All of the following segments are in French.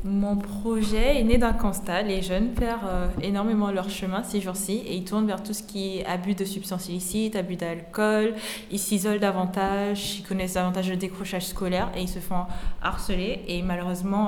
Mon projet est né d'un constat. Les jeunes perdent énormément leur chemin ces jours-ci et ils tournent vers tout ce qui est abus de substances illicites, abus d'alcool. Ils s'isolent davantage, ils connaissent davantage le décrochage scolaire et ils se font harceler. Et malheureusement,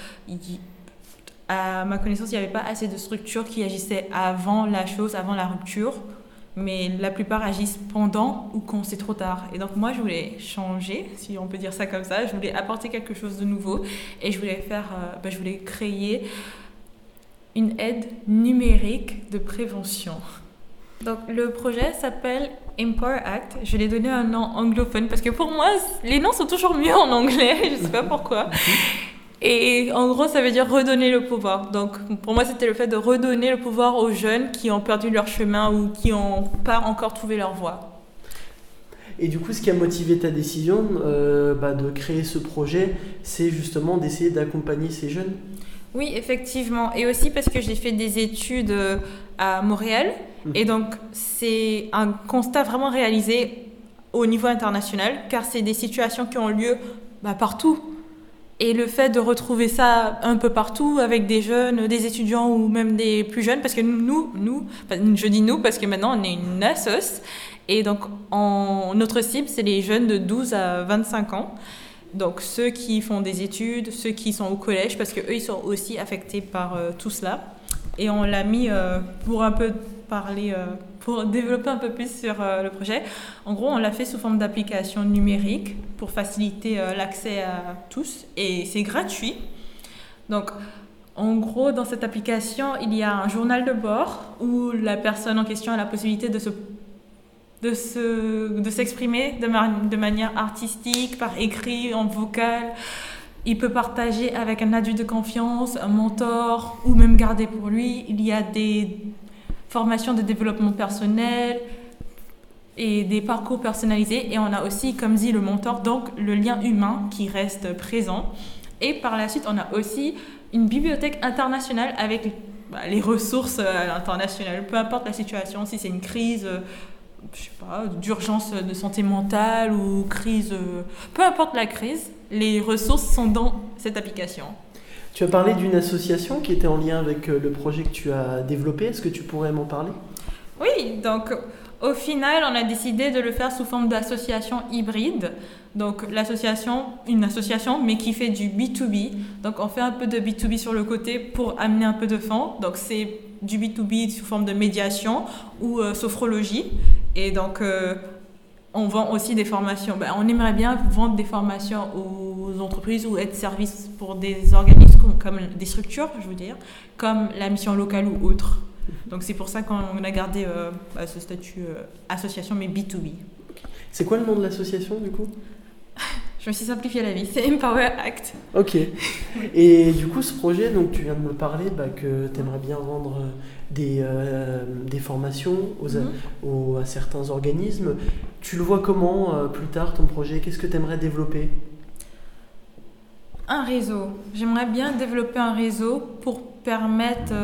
à ma connaissance, il n'y avait pas assez de structures qui agissaient avant la chose, avant la rupture. Mais la plupart agissent pendant ou quand c'est trop tard. Et donc moi, je voulais changer, si on peut dire ça comme ça. Je voulais apporter quelque chose de nouveau et je voulais créer une aide numérique de prévention. Donc le projet s'appelle Empower Act. Je l'ai donné un nom anglophone parce que pour moi, les noms sont toujours mieux en anglais. Je ne sais pas pourquoi. Et en gros, ça veut dire redonner le pouvoir. Donc, pour moi, c'était le fait de redonner le pouvoir aux jeunes qui ont perdu leur chemin ou qui n'ont pas encore trouvé leur voie. Et du coup, ce qui a motivé ta décision de créer ce projet, c'est justement d'essayer d'accompagner ces jeunes ? Oui, effectivement. Et aussi parce que j'ai fait des études à Montréal. Et donc, c'est un constat vraiment réalisé au niveau international, car c'est des situations qui ont lieu partout. Et le fait de retrouver ça un peu partout avec des jeunes, des étudiants ou même des plus jeunes, parce que je dis nous parce que maintenant on est une assoce, et donc notre cible c'est les jeunes de 12 à 25 ans, donc ceux qui font des études, ceux qui sont au collège, parce qu'eux ils sont aussi affectés par tout cela. Et on l'a mis pour un peu parler, pour développer un peu plus sur le projet. En gros, on l'a fait sous forme d'application numérique pour faciliter l'accès à tous et c'est gratuit. Donc, en gros, dans cette application, il y a un journal de bord où la personne en question a la possibilité de s'exprimer de manière artistique, par écrit, en vocal. Il peut partager avec un adulte de confiance, un mentor, ou même garder pour lui. Il y a des formations de développement personnel et des parcours personnalisés. Et on a aussi, comme dit le mentor, donc le lien humain qui reste présent. Et par la suite, on a aussi une bibliothèque internationale avec les ressources internationales. Peu importe la situation, si c'est une crise... d'urgence de santé mentale ou crise, peu importe la crise, les ressources sont dans cette application. Tu as parlé d'une association qui était en lien avec le projet que tu as développé. Est-ce que tu pourrais m'en parler ? Oui, donc au final, on a décidé de le faire sous forme d'association hybride. Donc une association, mais qui fait du B2B. Donc on fait un peu de B2B sur le côté pour amener un peu de fonds. Donc c'est du B2B sous forme de médiation ou sophrologie. Et donc, on vend aussi des formations. On aimerait bien vendre des formations aux entreprises ou être service pour des organismes comme des structures, je veux dire, comme la mission locale ou autre. Donc, c'est pour ça qu'on a gardé ce statut association, mais B2B. C'est quoi le nom de l'association, du coup ? Je me suis simplifié la vie, c'est Empower Act. Ok. Et du coup, ce projet, donc tu viens de me parler que tu aimerais bien vendre des formations à certains organismes. Tu le vois comment plus tard, ton projet ? Qu'est-ce que tu aimerais développer ? Un réseau. J'aimerais bien développer un réseau pour permettre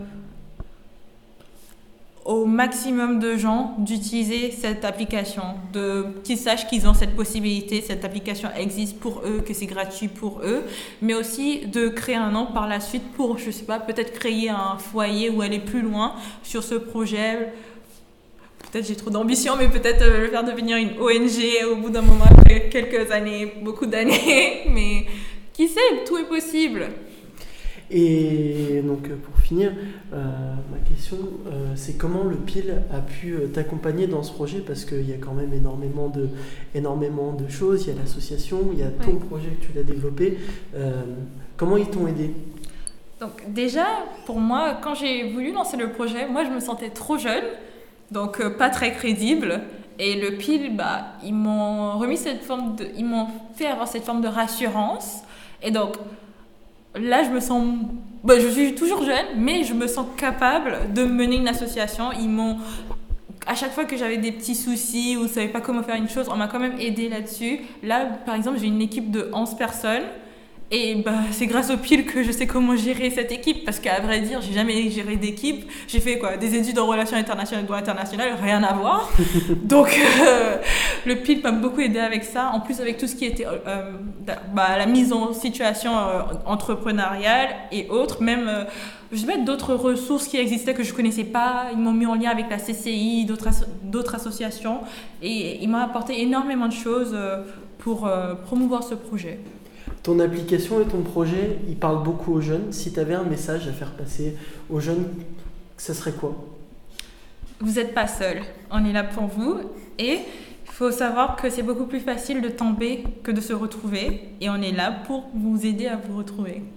au maximum de gens d'utiliser cette application, qu'ils sachent qu'ils ont cette possibilité, cette application existe pour eux, que c'est gratuit pour eux, mais aussi de créer un nom par la suite pour, je sais pas, peut-être créer un foyer ou aller plus loin sur ce projet. Peut-être j'ai trop d'ambition, mais peut-être le faire devenir une ONG au bout d'un moment, après quelques années, beaucoup d'années, mais qui sait, tout est possible. Et donc pour finir, ma question, c'est comment le PIL a pu t'accompagner dans ce projet, parce qu'il y a quand même énormément de choses, il y a l'association, il y a ton projet que tu l'as développé. Comment ils t'ont aidé ? Donc déjà, pour moi, quand j'ai voulu lancer le projet, moi je me sentais trop jeune, donc pas très crédible. Et le PIL, ils m'ont fait avoir cette forme de rassurance. Et donc là, je me sens... je suis toujours jeune, mais je me sens capable de mener une association. À chaque fois que j'avais des petits soucis ou ne savais pas comment faire une chose, on m'a quand même aidé là-dessus. Là, par exemple, j'ai une équipe de 11 personnes. Et c'est grâce au PIL que je sais comment gérer cette équipe. Parce qu'à vrai dire, j'ai jamais géré d'équipe. J'ai fait des études en relations internationales et droit international, rien à voir. Donc, le PIL m'a beaucoup aidé avec ça. En plus, avec tout ce qui était la mise en situation entrepreneuriale et autres, même je sais pas, d'autres ressources qui existaient que je connaissais pas. Ils m'ont mis en lien avec la CCI, d'autres associations, et ils m'ont apporté énormément de choses pour promouvoir ce projet. Ton application et ton projet, ils parlent beaucoup aux jeunes. Si tu avais un message à faire passer aux jeunes, ça serait quoi ? Vous n'êtes pas seul, on est là pour vous, et il faut savoir que c'est beaucoup plus facile de tomber que de se retrouver, et on est là pour vous aider à vous retrouver.